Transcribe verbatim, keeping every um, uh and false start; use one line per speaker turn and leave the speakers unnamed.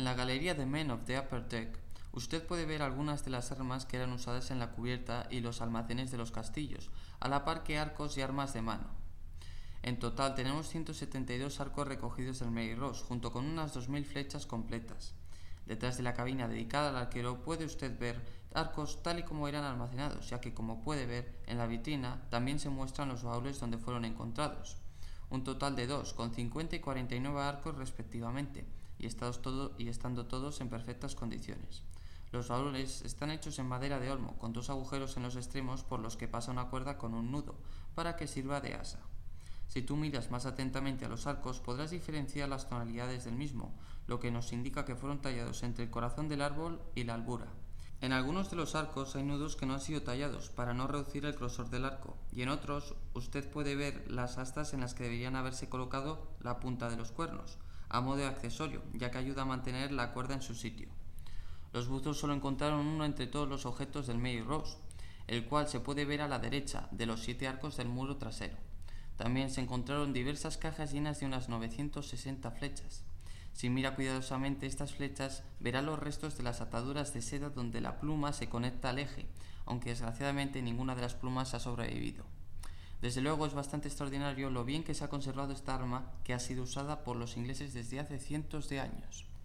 la galería de Men of the Upper Deck, usted puede ver algunas de las armas que eran usadas en la cubierta y los almacenes de los castillos, a la par que arcos y armas de mano. En total tenemos ciento setenta y dos arcos recogidos del Mary Ross, junto con unas dos mil flechas completas. Detrás de la cabina dedicada al arquero puede usted ver arcos tal y como eran almacenados, ya que, como puede ver en la vitrina, también se muestran los baúles donde fueron encontrados. Un total de dos, con cincuenta y cuarenta y nueve arcos respectivamente, y, todo, y estando todos en perfectas condiciones. Los baúles están hechos en madera de olmo, con dos agujeros en los extremos por los que pasa una cuerda con un nudo, para que sirva de asa. Si tú miras más atentamente a los arcos, podrás diferenciar las tonalidades del mismo, lo que nos indica que fueron tallados entre el corazón del árbol y la albura. En algunos de los arcos hay nudos que no han sido tallados para no reducir el grosor del arco, y en otros usted puede ver las astas en las que deberían haberse colocado la punta de los cuernos, a modo de accesorio, ya que ayuda a mantener la cuerda en su sitio. Los buzos solo encontraron uno entre todos los objetos del Mary Ross, el cual se puede ver a la derecha de los siete arcos del muro trasero. También se encontraron diversas cajas llenas de unas novecientas sesenta flechas. Si mira cuidadosamente estas flechas, verá los restos de las ataduras de seda donde la pluma se conecta al eje, aunque desgraciadamente ninguna de las plumas ha sobrevivido. Desde luego es bastante extraordinario lo bien que se ha conservado esta arma, que ha sido usada por los ingleses desde hace cientos de años.